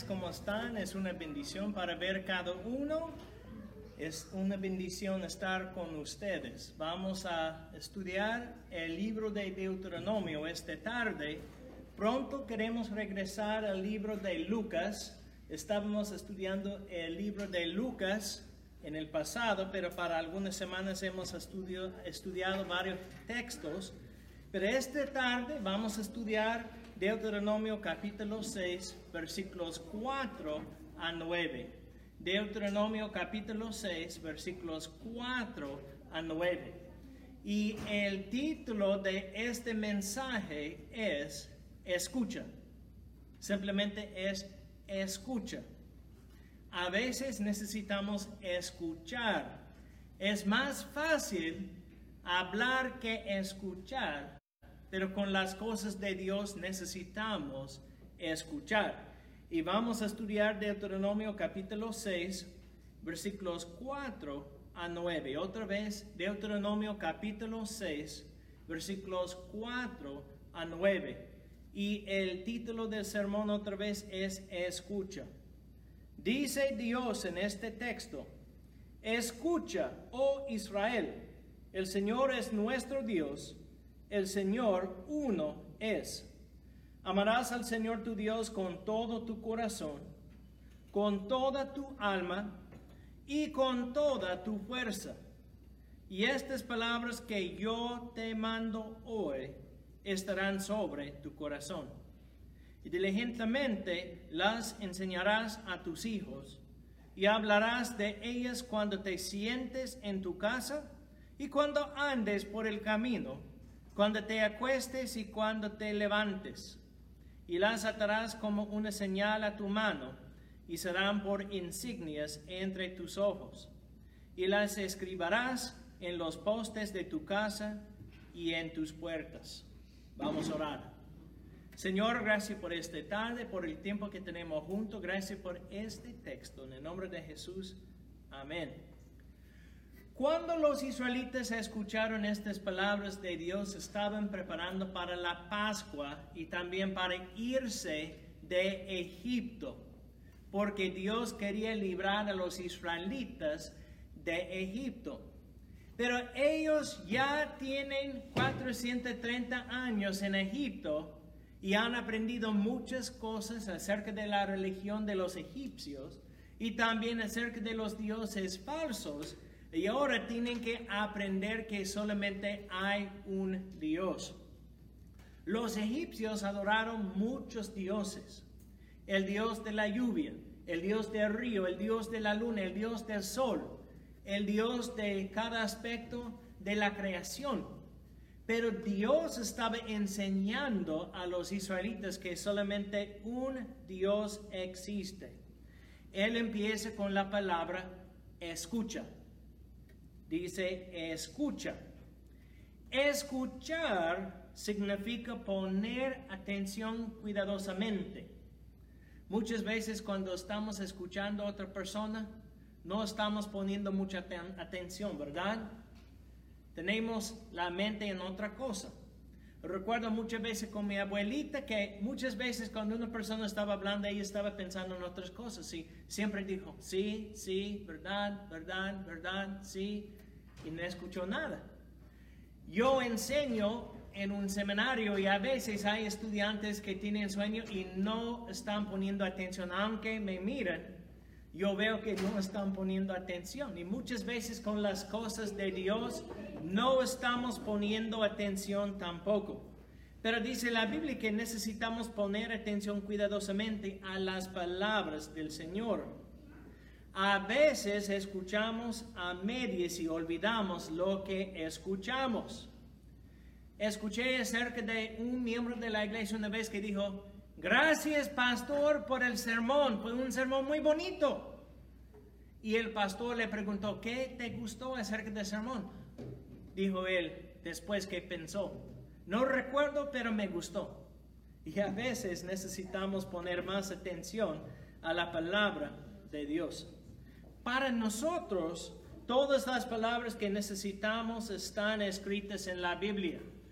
hermanos, ¿cómo están? Es una bendición para ver cada uno. Es una bendición estar con ustedes. Vamos a estudiar el libro de Deuteronomio esta tarde. Pronto queremos regresar al libro de Lucas. Estábamos estudiando el libro de Lucas en el pasado, pero para algunas semanas hemos estudiado varios textos. Pero esta tarde vamos a estudiar Deuteronomio capítulo 6, versículos 4 a 9. Deuteronomio capítulo 6, versículos 4 a 9. Y el título de este mensaje es Escucha. Simplemente es escucha. A veces necesitamos escuchar. Es más fácil hablar que escuchar, pero con las cosas de Dios necesitamos escuchar. Y vamos a estudiar Deuteronomio capítulo 6, versículos 4 a 9. Otra vez, Deuteronomio capítulo 6, versículos 4 a 9. Y el título del sermón otra vez es Escucha. Dice Dios en este texto: Escucha, oh Israel, el Señor es nuestro Dios, el Señor uno es. Amarás al Señor tu Dios con todo tu corazón, con toda tu alma y con toda tu fuerza. Y estas palabras que yo te mando hoy estarán sobre tu corazón. Y diligentemente las enseñarás a tus hijos, y hablarás de ellas cuando te sientes en tu casa y cuando andes por el camino, cuando te acuestes y cuando te levantes. Y las atarás como una señal a tu mano, y serán por insignias entre tus ojos. Y las escribirás en los postes de tu casa y en tus puertas. Vamos a orar. Señor, gracias por esta tarde, por el tiempo que tenemos juntos. Gracias por este texto. En el nombre de Jesús, amén. Cuando los israelitas escucharon estas palabras de Dios, estaban preparando para la Pascua y también para irse de Egipto, porque Dios quería librar a los israelitas de Egipto. Pero ellos ya tienen 430 años en Egipto y han aprendido muchas cosas acerca de la religión de los egipcios y también acerca de los dioses falsos. Y ahora tienen que aprender que solamente hay un Dios. Los egipcios adoraron muchos dioses. El Dios de la lluvia, el Dios del río, el Dios de la luna, el Dios del sol, el Dios de cada aspecto de la creación. Pero Dios estaba enseñando a los israelitas que solamente un Dios existe. Él empieza con la palabra escucha. Dice escucha. Escuchar significa poner atención cuidadosamente. Muchas veces cuando estamos escuchando a otra persona, no estamos poniendo mucha atención, ¿verdad? Tenemos la mente en otra cosa. Recuerdo muchas veces con mi abuelita que muchas veces cuando una persona estaba hablando, ella estaba pensando en otras cosas. Y siempre dijo, sí, sí, verdad, verdad, verdad, sí. Y no escuchó nada. Yo enseño en un seminario y a veces hay estudiantes que tienen sueño y no están poniendo atención. Aunque me miran, yo veo que no están poniendo atención. Y muchas veces con las cosas de Dios no estamos poniendo atención tampoco. Pero dice la Biblia que necesitamos poner atención cuidadosamente a las palabras del Señor. A veces escuchamos a medias y olvidamos lo que escuchamos. Escuché acerca de un miembro de la iglesia una vez que dijo: gracias, pastor, por el sermón. Fue un sermón muy bonito. Y el pastor le preguntó: ¿qué te gustó acerca del sermón? Dijo él, después que pensó: no recuerdo, pero me gustó. Y a veces necesitamos poner más atención a la palabra de Dios. Para nosotros, todas las palabras que necesitamos están escritas en la Biblia.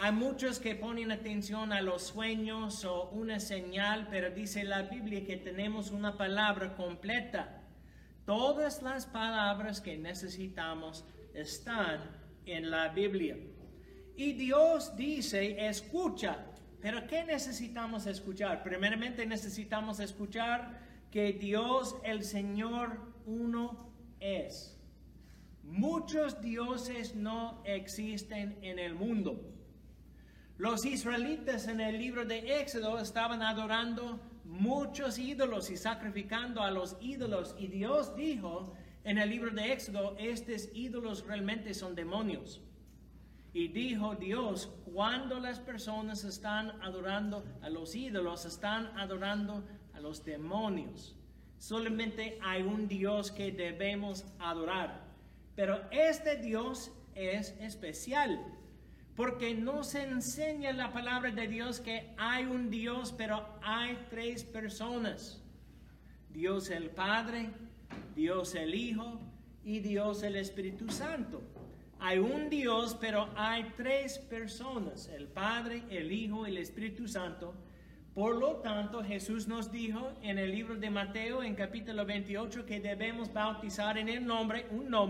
Hay muchos que ponen atención a los sueños o una señal, pero dice la Biblia que tenemos una palabra completa. Todas las palabras que necesitamos están en la Biblia. Y Dios dice, escucha. Pero ¿qué necesitamos escuchar? Primeramente necesitamos escuchar que Dios, el Señor, uno es. Muchos dioses no existen en el mundo. Los israelitas en el libro de Éxodo estaban adorando muchos ídolos y sacrificando a los ídolos. Y Dios dijo en el libro de Éxodo, estos ídolos realmente son demonios. Y dijo Dios, cuando las personas están adorando a los ídolos, están adorando a los demonios. Solamente hay un Dios que debemos adorar. Pero este Dios es especial, porque nos enseña la palabra de Dios que hay un Dios, pero hay tres personas. Dios el Padre, Dios el Hijo y Dios el Espíritu Santo. Hay un Dios, pero hay tres personas, el Padre, el Hijo y el Espíritu Santo. Por lo tanto, Jesús nos dijo en el libro de Mateo, en capítulo 28, que debemos bautizar en el nombre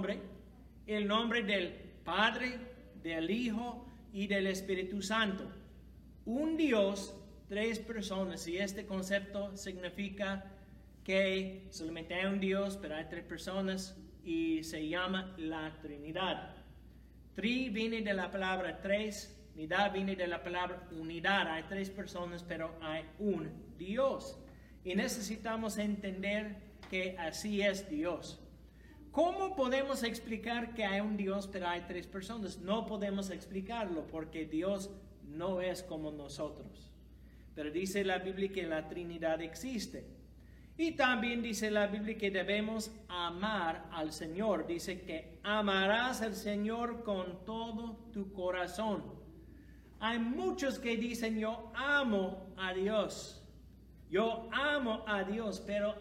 del Padre, del Hijo y del Espíritu Santo. Un Dios, tres personas, y este concepto significa que solamente hay un Dios, pero hay tres personas, y se llama la Trinidad. Tri viene de la palabra tres, unidad viene de la palabra unidad. Hay tres personas, pero hay un Dios. Y necesitamos entender que así es Dios. ¿Cómo podemos explicar que hay un Dios, pero hay tres personas? No podemos explicarlo porque Dios no es como nosotros. Pero dice la Biblia que la Trinidad existe. Y también dice la Biblia que debemos amar al Señor. Dice que amarás al Señor con todo tu corazón. Hay muchos que dicen, yo amo a Dios. Yo amo a Dios, pero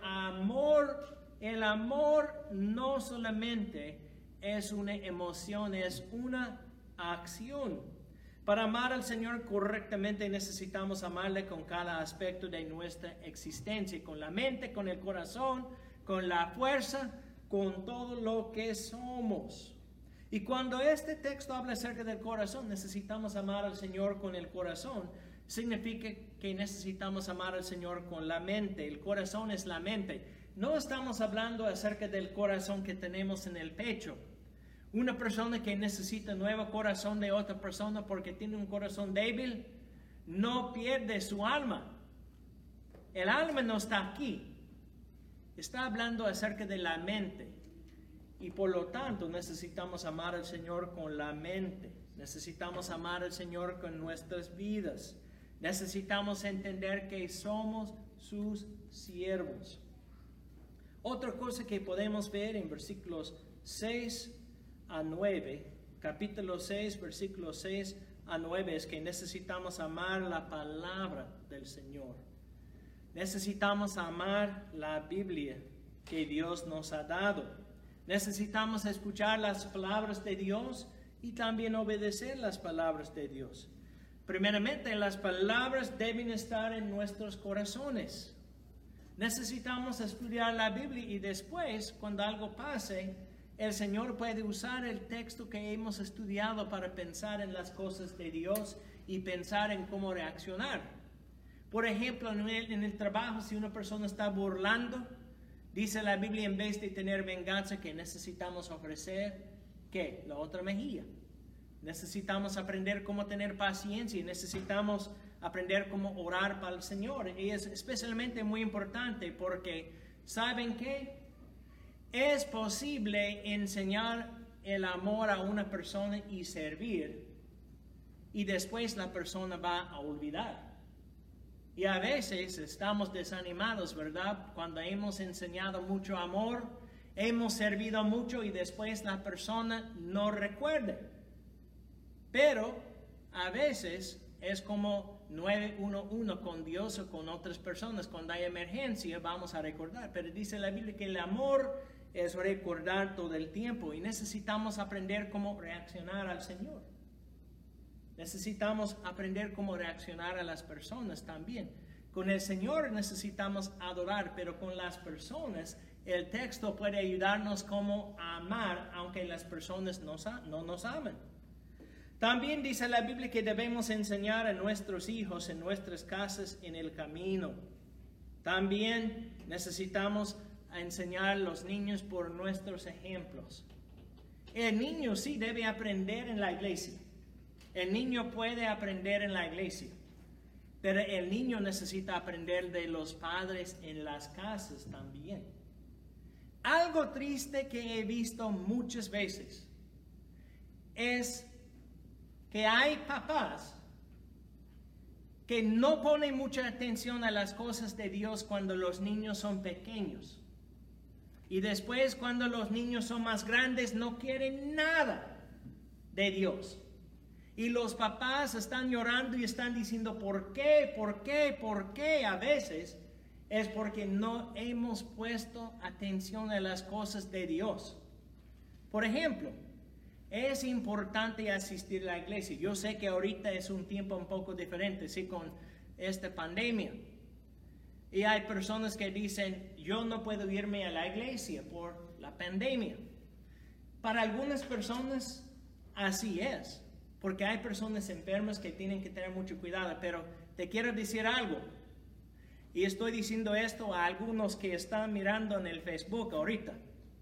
el amor no solamente es una emoción, es una acción. Para amar al Señor correctamente necesitamos amarle con cada aspecto de nuestra existencia, con la mente, con el corazón, con la fuerza, con todo lo que somos. Y cuando este texto habla acerca del corazón, necesitamos amar al Señor con el corazón. Significa que necesitamos amar al Señor con la mente. El corazón es la mente. No estamos hablando acerca del corazón que tenemos en el pecho. Una persona que necesita un nuevo corazón de otra persona porque tiene un corazón débil, no pierde su alma. El alma no está aquí. Está hablando acerca de la mente. Y por lo tanto necesitamos amar al Señor con la mente. Necesitamos amar al Señor con nuestras vidas. Necesitamos entender que somos sus siervos. Otra cosa que podemos ver en versículos 6 a 9, capítulo 6, versículos 6 a 9, es que necesitamos amar la palabra del Señor. Necesitamos amar la Biblia que Dios nos ha dado. Necesitamos escuchar las palabras de Dios y también obedecer las palabras de Dios. Primeramente, las palabras deben estar en nuestros corazones. Necesitamos estudiar la Biblia y después, cuando algo pase, el Señor puede usar el texto que hemos estudiado para pensar en las cosas de Dios y pensar en cómo reaccionar. Por ejemplo, en el trabajo, si una persona está burlando, dice la Biblia, en vez de tener venganza, que necesitamos ofrecer, ¿qué? La otra mejilla. Necesitamos aprender cómo tener paciencia y necesitamos aprender cómo orar para el Señor. Y es especialmente muy importante porque, ¿saben qué? Es posible enseñar el amor a una persona y servir, y después la persona va a olvidar. Y a veces estamos desanimados, ¿verdad? Cuando hemos enseñado mucho amor, hemos servido mucho y después la persona no recuerda. Pero a veces es como 911 con Dios o con otras personas. Cuando hay emergencia vamos a recordar. Pero dice la Biblia que el amor es recordar todo el tiempo y necesitamos aprender cómo reaccionar al Señor. Necesitamos aprender cómo reaccionar a las personas también. Con el Señor necesitamos adorar, pero con las personas el texto puede ayudarnos cómo amar, aunque las personas no nos amen. También dice la Biblia que debemos enseñar a nuestros hijos en nuestras casas en el camino. También necesitamos enseñar a los niños por nuestros ejemplos. El niño sí debe aprender en la iglesia. El niño puede aprender en la iglesia. Pero el niño necesita aprender de los padres en las casas también. Algo triste que he visto muchas veces es que hay papás que no ponen mucha atención a las cosas de Dios cuando los niños son pequeños. Y después, cuando los niños son más grandes, no quieren nada de Dios. Y los papás están llorando y están diciendo, ¿por qué? ¿Por qué? ¿Por qué? A veces es porque no hemos puesto atención a las cosas de Dios. Por ejemplo, es importante asistir a la iglesia. Yo sé que ahorita es un tiempo un poco diferente, sí, con esta pandemia. Y hay personas que dicen, yo no puedo irme a la iglesia por la pandemia. Para algunas personas así es, porque hay personas enfermas que tienen que tener mucho cuidado. Pero te quiero decir algo, y estoy diciendo esto a algunos que están mirando en el Facebook ahorita.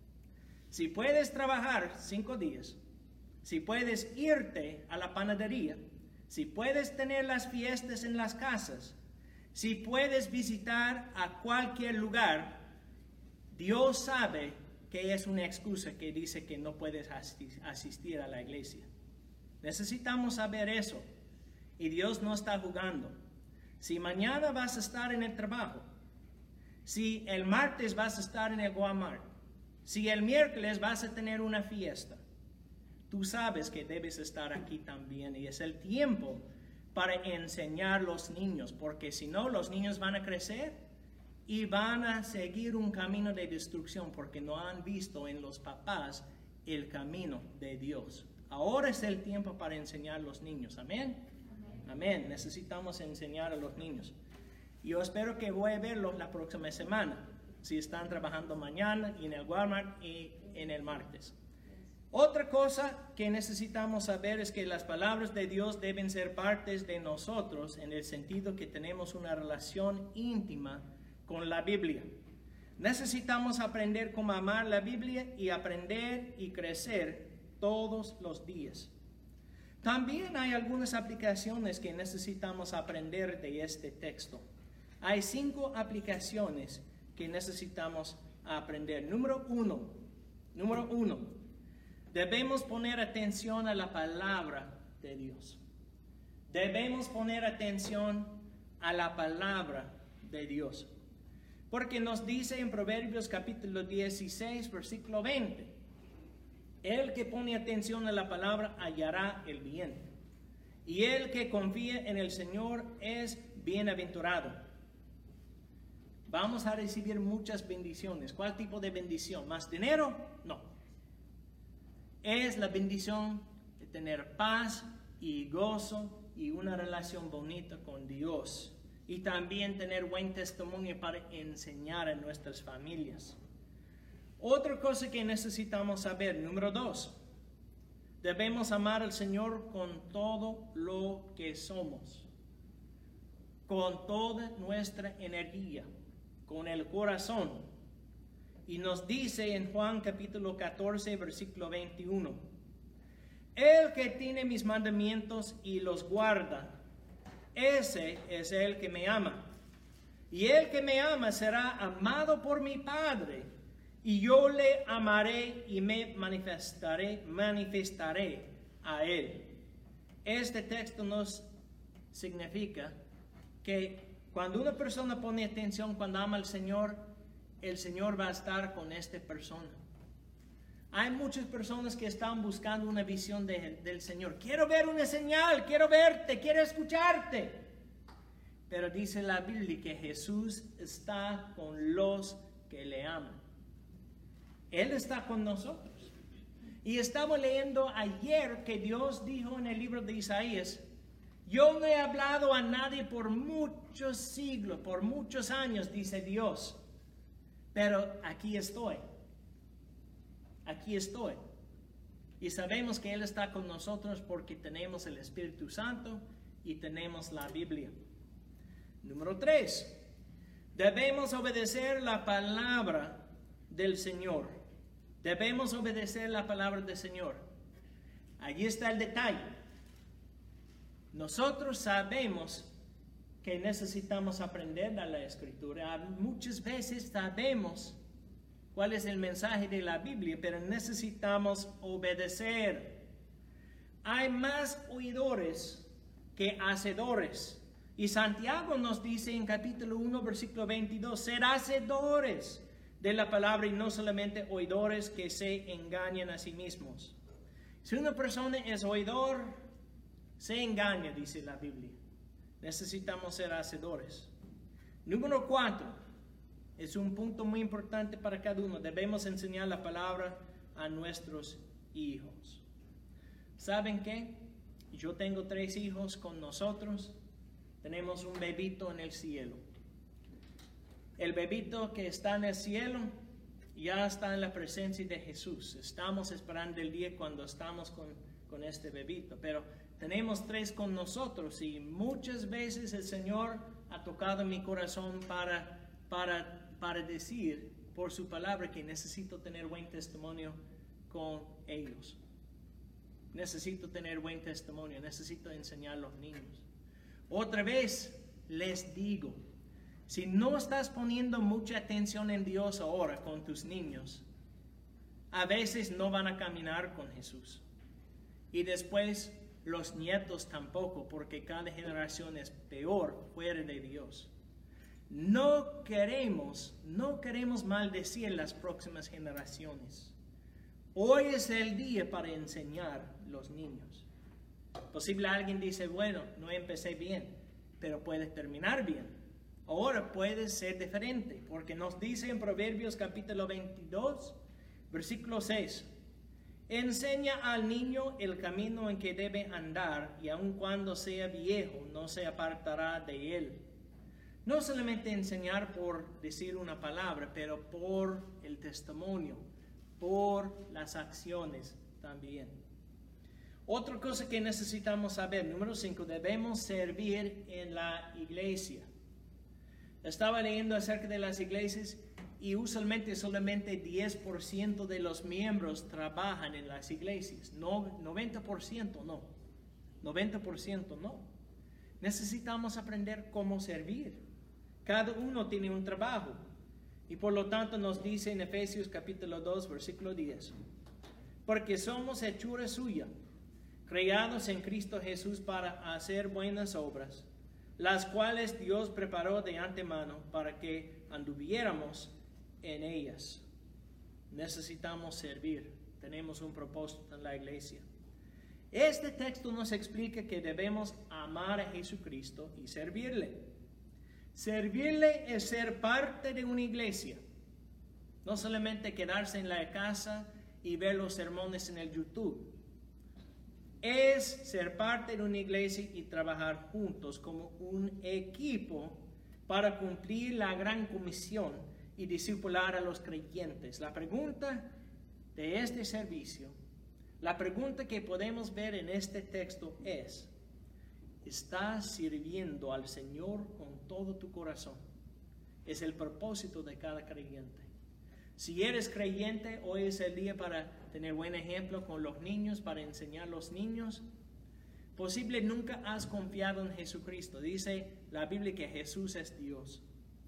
Si puedes trabajar 5 días, si puedes irte a la panadería, si puedes tener las fiestas en las casas, si puedes visitar a cualquier lugar, Dios sabe que es una excusa que dice que no puedes asistir a la iglesia. Necesitamos saber eso. Y Dios no está jugando. Si mañana vas a estar en el trabajo, si el martes vas a estar en el Walmart, si el miércoles vas a tener una fiesta, tú sabes que debes estar aquí también. Y es el tiempo para enseñar a los niños, porque si no, los niños van a crecer y van a seguir un camino de destrucción, porque no han visto en los papás el camino de Dios. Ahora es el tiempo para enseñar a los niños. Amén. Amén. Necesitamos enseñar a los niños. Yo espero que voy a verlos la próxima semana, si están trabajando mañana y en el Walmart y en el martes. Otra cosa que necesitamos saber es que las palabras de Dios deben ser partes de nosotros, en el sentido que tenemos una relación íntima con la Biblia. Necesitamos aprender cómo amar la Biblia y aprender y crecer todos los días. También hay algunas aplicaciones que necesitamos aprender de este texto. Hay 5 aplicaciones que necesitamos aprender. Número uno, debemos poner atención a la palabra de Dios. Debemos poner atención a la palabra de Dios. Porque nos dice en Proverbios capítulo 16, versículo 20, el que pone atención a la palabra hallará el bien, y el que confía en el Señor es bienaventurado. Vamos a recibir muchas bendiciones. ¿Cuál tipo de bendición? ¿Más dinero? No. Es la bendición de tener paz y gozo y una relación bonita con Dios. Y también tener buen testimonio para enseñar a nuestras familias. Otra cosa que necesitamos saber, número 2, debemos amar al Señor con todo lo que somos, con toda nuestra energía, con el corazón. Y nos dice en Juan capítulo 14, versículo 21, el que tiene mis mandamientos y los guarda, ese es el que me ama. Y el que me ama será amado por mi Padre. Y yo le amaré y me manifestaré a él. Este texto nos significa que cuando una persona pone atención, cuando ama al Señor, el Señor va a estar con esta persona. Hay muchas personas que están buscando una visión del Señor. Quiero ver una señal, quiero verte, quiero escucharte. Pero dice la Biblia que Jesús está con los que le aman. Él está con nosotros. Y estaba leyendo ayer que Dios dijo en el libro de Isaías, yo no he hablado a nadie por muchos siglos, por muchos años, dice Dios. Pero aquí estoy. Aquí estoy. Y sabemos que Él está con nosotros porque tenemos el Espíritu Santo y tenemos la Biblia. Número 3. Debemos obedecer la palabra del Señor. Debemos obedecer la palabra del Señor. Allí está el detalle. Nosotros sabemos que necesitamos aprender de la Escritura. Muchas veces sabemos cuál es el mensaje de la Biblia, pero necesitamos obedecer. Hay más oidores que hacedores. Y Santiago nos dice en capítulo 1, versículo 22, ser hacedores de la palabra y no solamente oidores que se engañan a sí mismos. Si una persona es oidor, se engaña, dice la Biblia. Necesitamos ser hacedores. Número 4, es un punto muy importante para cada uno. Debemos enseñar la palabra a nuestros hijos. ¿Saben qué? Yo tengo 3 hijos con nosotros. Tenemos un bebito en el cielo. El bebito que está en el cielo ya está en la presencia de Jesús. Estamos esperando el día cuando estamos con este bebito. Pero tenemos 3 con nosotros y muchas veces el Señor ha tocado mi corazón para decir por su palabra que necesito tener buen testimonio con ellos. Necesito tener buen testimonio, necesito enseñar a los niños. Otra vez les digo, si no estás poniendo mucha atención en Dios ahora con tus niños, a veces no van a caminar con Jesús. Y después los nietos tampoco, porque cada generación es peor fuera de Dios. No queremos maldecir las próximas generaciones. Hoy es el día para enseñar a los niños. Posible alguien dice, bueno, no empecé bien, pero puede terminar bien. Ahora puede ser diferente, porque nos dice en Proverbios capítulo 22, versículo 6. Enseña al niño el camino en que debe andar, y aun cuando sea viejo, no se apartará de él. No solamente enseñar por decir una palabra, pero por el testimonio, por las acciones también. Otra cosa que necesitamos saber, número 5, debemos servir en la iglesia. Estaba leyendo acerca de las iglesias y usualmente solamente 10% de los miembros trabajan en las iglesias. No, 90% no. 90% no. Necesitamos aprender cómo servir. Cada uno tiene un trabajo. Y por lo tanto nos dice en Efesios capítulo 2, versículo 10. Porque somos hechura suya, creados en Cristo Jesús para hacer buenas obras, las cuales Dios preparó de antemano para que anduviéramos en ellas. Necesitamos servir. Tenemos un propósito en la iglesia. Este texto nos explica que debemos amar a Jesucristo y servirle. Servirle es ser parte de una iglesia. No solamente quedarse en la casa y ver los sermones en el YouTube. Es ser parte de una iglesia y trabajar juntos como un equipo para cumplir la gran comisión y discipular a los creyentes. La pregunta de este servicio, la pregunta que podemos ver en este texto es, ¿estás sirviendo al Señor con todo tu corazón? Es el propósito de cada creyente. Si eres creyente, hoy es el día para tener buen ejemplo con los niños, para enseñar a los niños. Posible nunca has confiado en Jesucristo. Dice la Biblia que Jesús es Dios.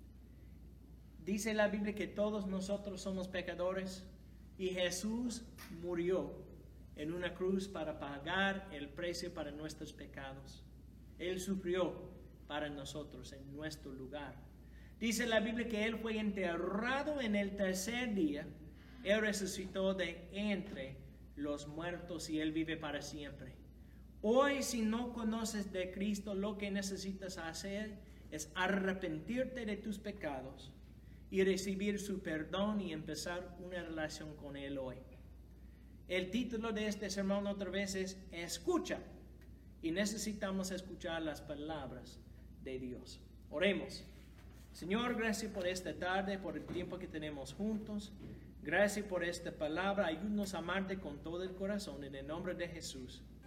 Dice la Biblia que todos nosotros somos pecadores y Jesús murió en una cruz para pagar el precio para nuestros pecados. Él sufrió para nosotros en nuestro lugar. Dice la Biblia que Él fue enterrado en el tercer día. Él resucitó de entre los muertos y Él vive para siempre. Hoy, si no conoces de Cristo, lo que necesitas hacer es arrepentirte de tus pecados y recibir su perdón y empezar una relación con Él hoy. El título de este sermón otra vez es Escucha. Y necesitamos escuchar las palabras de Dios. Oremos. Señor, gracias por esta tarde, por el tiempo que tenemos juntos. Gracias por esta palabra. Ayúdanos a amarte con todo el corazón. En el nombre de Jesús.